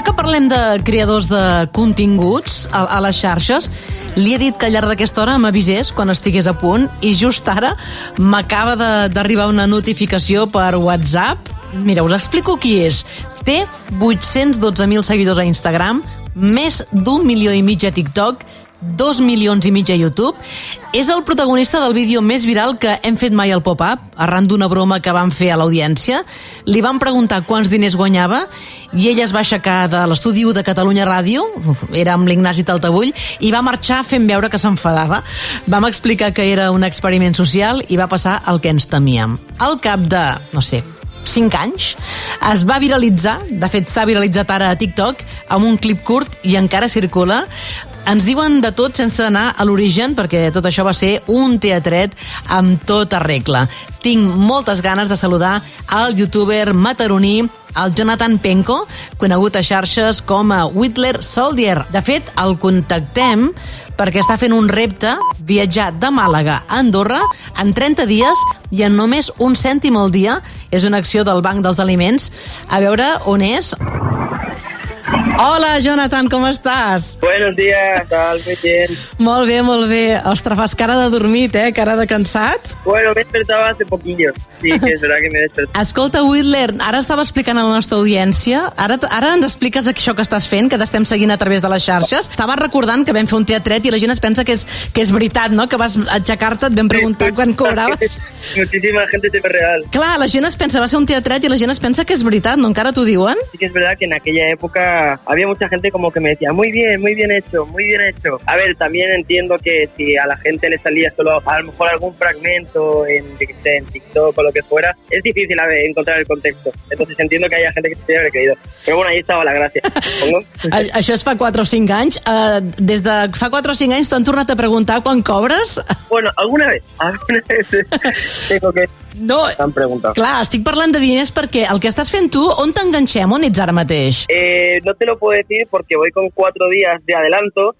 que parlem de creadors de continguts a les xarxes, li he dit que al llarg d'aquesta hora m'avisés quan estigués a punt i just ara m'acaba d'arribar una notificació per WhatsApp. Mira, us explico qui és. Té 812.000 seguidors a Instagram, més d'1,5 milió a TikTok, 2 milions i mig a YouTube. És el protagonista del vídeo més viral que hem fet mai al Pop-Up, arran d'una broma que vam fer a l'audiència. Li vam preguntar quants diners guanyava i ell es va aixecar de l'estudi de Catalunya Ràdio, era amb l'Ignasi Taltabull, i va marxar fent veure que s'enfadava. Vam explicar que era un experiment social i va passar el que ens temíem. Al cap de, 5 anys, es va viralitzar, de fet s'ha viralitzat ara a TikTok, amb un clip curt i encara circula. Ens diuen de tot sense anar a l'origen, perquè tot això va ser un teatret amb tota regla. Tinc moltes ganes de saludar al youtuber mataroní, el Jonathan Penco, conegut a xarxes com a Whittler Soldier. De fet, el contactem perquè està fent un repte, viatjar de Màlaga a Andorra en 30 dies i en només 1 cèntim al dia. És una acció del Banc dels Aliments. A veure on és. Hola, Jonathan, com estàs? Buenos días, tal, muy bien. Molt bé, molt bé. Ostres, fas cara de dormit, cara de cansat? Bueno, me despertaba hace poquillo. Sí, que es verdad que me despertaba. Escolta, Whittler, ara estava explicant a la nostra audiència, ara ens expliques això que estàs fent, que t'estem seguint a través de les xarxes. Estava recordant que vam fer un teatret i la gent es pensa que és veritat, no? Que vas aixecar-te, et vam preguntar quan cobraves. Muchísima gente te ve real. Clar, la gent es pensa, va ser un teatret i la gent es pensa que és veritat, no? Encara t'ho diuen? Sí que es verdad que en aquella época había mucha gente como que me decía, muy bien hecho, muy bien hecho. A ver, también entiendo que si a la gente le salía solo a lo mejor algún fragmento en TikTok o lo que fuera, es difícil encontrar el contexto. Entonces entiendo que haya gente que se haya creído. Pero bueno, ahí estaba la gràcia, supongo. Això és fa 4 o 5 anys. Des de fa 4 o 5 anys t'han tornat a preguntar quan cobres? Bueno, alguna vez tengo que... No, clar, estic parlant de diners perquè el que estàs fent tu, on t'enganxem? On ets ara mateix? No te lo puedo decir porque voy con 4 días de adelanto,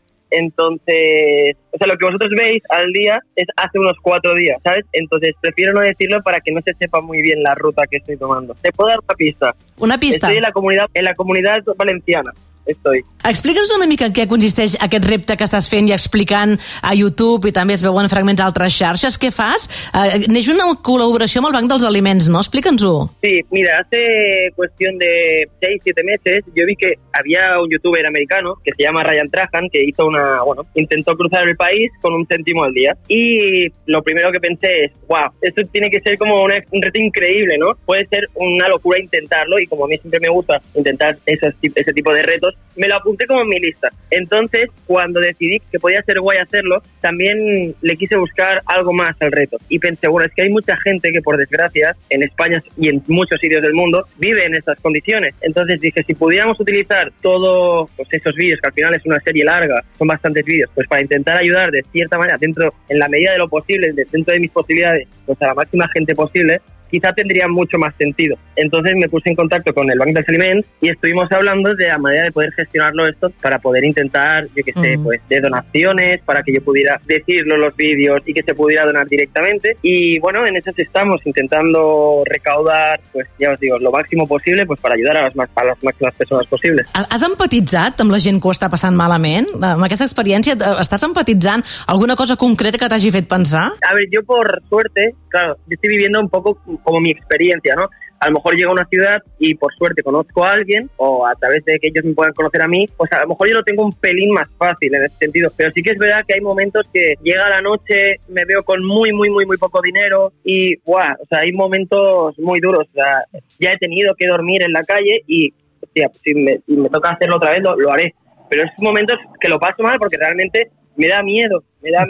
entonces, o sea, lo que vosotros veis al día es hace unos 4 días, ¿sabes? Entonces prefiero no decirlo para que no se sepa muy bien la ruta que estoy tomando. Te puedo dar una pista. Una pista? Estoy en la comunidad valenciana. Explica'ns una mica en què consisteix aquest repte que estàs fent i explicant a YouTube i també es veuen fragments a altres xarxes. Què fas? Neix una col·laboració amb el Banc dels Aliments, ¿no? Explica'ns-ho. Sí, mira, hace cuestión de 6-7 meses yo vi que había un youtuber americano que se llama Ryan Trahan que intentó cruzar el país con 1 céntimo al día. Y lo primero que pensé es, wow, esto tiene que ser como un reto increíble, ¿no? Puede ser una locura intentarlo y como a mí siempre me gusta intentar ese tipo de retos, me lo apunté como en mi lista. Entonces, cuando decidí que podía ser guay hacerlo, también le quise buscar algo más al reto. Y pensé, bueno, es que hay mucha gente que por desgracia, en España y en muchos sitios del mundo, vive en estas condiciones. Entonces dije, si pudiéramos utilizar todos esos vídeos, que al final es una serie larga, son bastantes vídeos, pues para intentar ayudar de cierta manera, en la medida de lo posible, dentro de mis posibilidades, pues a la máxima gente posible, quizá tendría mucho más sentido. Entonces me puse en contacto con el Banc dels Aliments y estuvimos hablando de la manera de poder gestionarlo esto para poder intentar, pues de donaciones, para que yo pudiera decirlo en los vídeos y que se pudiera donar directamente. Y bueno, en eso estamos intentando recaudar, pues ya os digo, lo máximo posible pues para ayudar a las máximas personas posibles. Has empatitzat amb la gent que ho està passant malament? Amb aquesta experiència, estàs empatitzant alguna cosa concreta que t'hagi fet pensar? A ver, yo por suerte, claro, yo estoy viviendo un poco como mi experiencia, ¿no? A lo mejor llego a una ciudad y por suerte conozco a alguien o a través de que ellos me puedan conocer a mí, pues a lo mejor yo lo tengo un pelín más fácil en ese sentido. Pero sí que es verdad que hay momentos que llega la noche, me veo con muy poco dinero y hay momentos muy duros. O sea, ya he tenido que dormir en la calle y hostia, si me toca hacerlo otra vez lo haré. Pero es momentos que lo paso mal porque realmente me da miedo,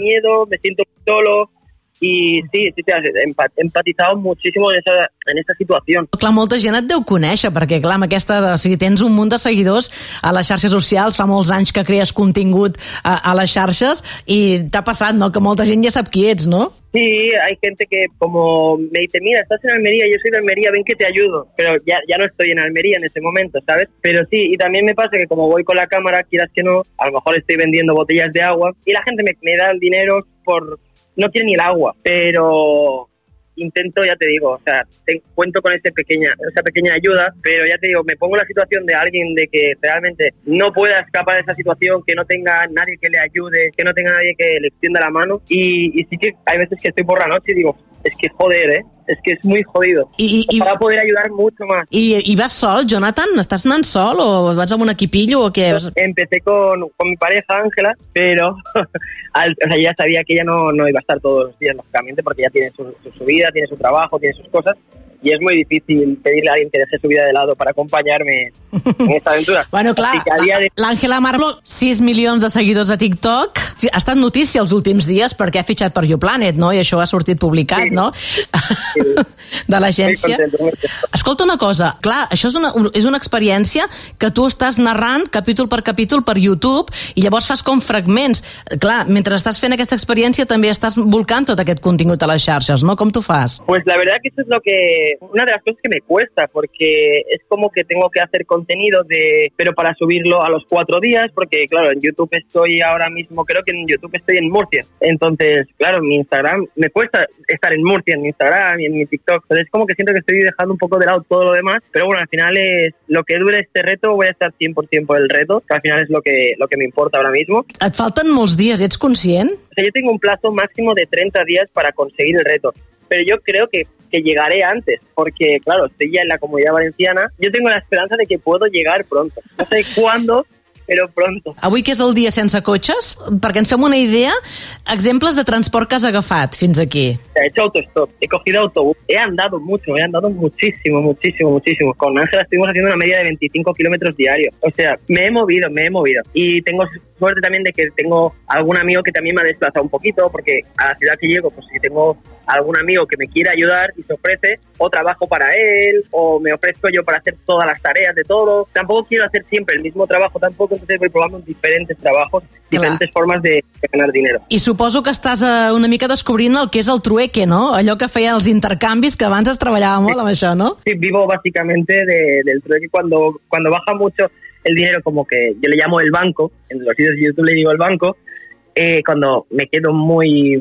me siento solo. I sí, he empatitzat moltíssim en esta situació. Clar, molta gent et deu conèixer, perquè clar, amb tens un munt de seguidors a les xarxes socials, fa molts anys que crees contingut a les xarxes i t'ha passat, no?, que molta gent ja sap qui ets, no? Sí, hay gente que como me dice, mira, estás en Almería, yo soy de Almería, ven que te ayudo. Pero ya no estoy en Almería en ese momento, ¿sabes? Pero sí, y también me pasa que como voy con la cámara, quieras que no, a lo mejor estoy vendiendo botellas de agua y la gente me da el dinero no quiere ni el agua, pero intento, ya te digo, o sea, cuento con esa pequeña ayuda, pero ya te digo, me pongo en la situación de alguien de que realmente no pueda escapar de esa situación, que no tenga nadie que le ayude, que no tenga nadie que le extienda la mano, y sí que hay veces que estoy por la noche y digo, es que joder, es que es muy jodido. Para poder ayudar mucho más. I vas sol, Jonathan? Estàs anant sol o vas amb un equipillo o què? Empecé con mi pareja, Ángela, pero o sea, ya sabía que ella no iba a estar todos los días, lógicamente, porque ya tiene su vida, tiene su trabajo, tiene sus cosas, y es muy difícil pedirle a alguien que deje su vida de lado para acompañarme en esta aventura. Bueno, clar, l'Àngela Marble, 6 milions de seguidors a TikTok, ha estat notícia els últims dies perquè ha fitxat per YouPlanet, no? I això ha sortit publicat, sí. No? Sí. De l'agència. Escolta una cosa, clar, això és una experiència que tu estàs narrant capítol per YouTube i llavors fas com fragments. Clar, mentre estàs fent aquesta experiència també estàs volcant tot aquest contingut a les xarxes, no? Com t'ho fas? Pues la verdad que eso es una de las cosas que me cuesta, porque es como que tengo que hacer contenido pero para subirlo a los 4 días, porque claro, en YouTube estoy ahora mismo, creo que en YouTube estoy en Murcia, entonces claro, en mi Instagram, me cuesta estar en Murcia, en mi Instagram y en mi TikTok, entonces es como que siento que estoy dejando un poco de lado todo lo demás, pero bueno, al final es lo que dure este reto, voy a estar 100% por el reto, que al final es lo que me importa ahora mismo. Et falten molts dies, ets conscient? O sea, yo tengo un plazo máximo de 30 días para conseguir el reto, pero yo creo que llegaré antes, porque claro, estoy ya en la Comunidad Valenciana, yo tengo la esperanza de que puedo llegar pronto, no sé cuándo, però pronto. Avui que és el dia sense cotxes, perquè ens fem una idea, exemples de transport que has agafat fins aquí. He hecho autostop, he cogido autobús, he andado muchísimo. Con Ángela estuvimos haciendo una media de 25 kilómetros diarios. O sea, me he movido. Y tengo suerte también de que tengo algún amigo que también me ha desplazado un poquito, porque a la ciudad que llego, pues si tengo algún amigo que me quiera ayudar y se ofrece, o trabajo para él, o me ofrezco yo para hacer todas las tareas de todo. Tampoco quiero hacer siempre el mismo trabajo, entonces voy probando diferentes trabajos, diferentes formas de ganar dinero. I suposo que estàs una mica descobrint el que és el trueque, ¿no? Allò que feien els intercanvis, que abans es treballava molt amb això, ¿no? Sí, vivo básicamente del trueque. Cuando baja mucho el dinero, como que yo le llamo el banco, en los vídeos de YouTube le digo el banco, cuando me quedo muy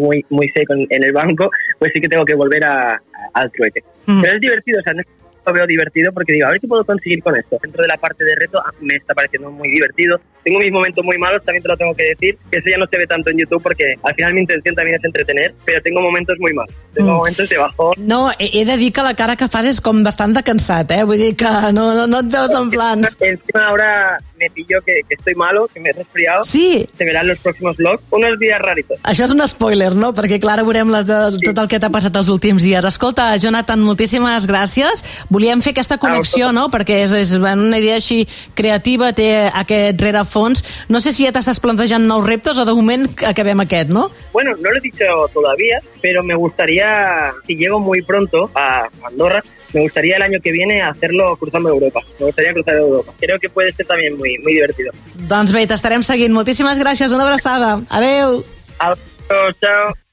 seco en el banco, pues sí que tengo que volver al trueque. Pero es divertido, o sea, no lo veo divertido porque digo, a ver qué puedo conseguir con esto. Dentro de la parte de reto me está pareciendo muy divertido. Tengo mis momentos muy malos, también te lo tengo que decir, que eso ya no se ve tanto en YouTube porque al final mi intención también es entretener, pero tengo momentos muy malos. Tengo momentos de bajón. No, he de dir que la cara que fas és com bastant de cansat, Vull dir que no et veus en plan... Encima ahora me pillo que estoy malo, que me he resfriado. Sí. Se verán los próximos vlogs, unos días raritos. Això és un spoiler, no? Perquè clar, veurem tot el que t'ha passat els últims dies. Escolta, Jonathan, moltíssimes gràcies. Volíem fer aquesta connexió, no? Perquè és una idea així creativa, té aquest rerefons. No sé si ja t'estàs plantejant nous reptes o de moment acabem aquest, ¿no? Bueno, no lo he dicho todavía, pero me gustaría, si llego muy pronto a Andorra, me gustaría el año que viene hacerlo cruzando Europa. Me gustaría cruzar Europa. Creo que puede ser también muy divertido. Doncs bé, t'estarem seguint. Moltíssimes gràcies, una abraçada. Adeu. Adiós, chao.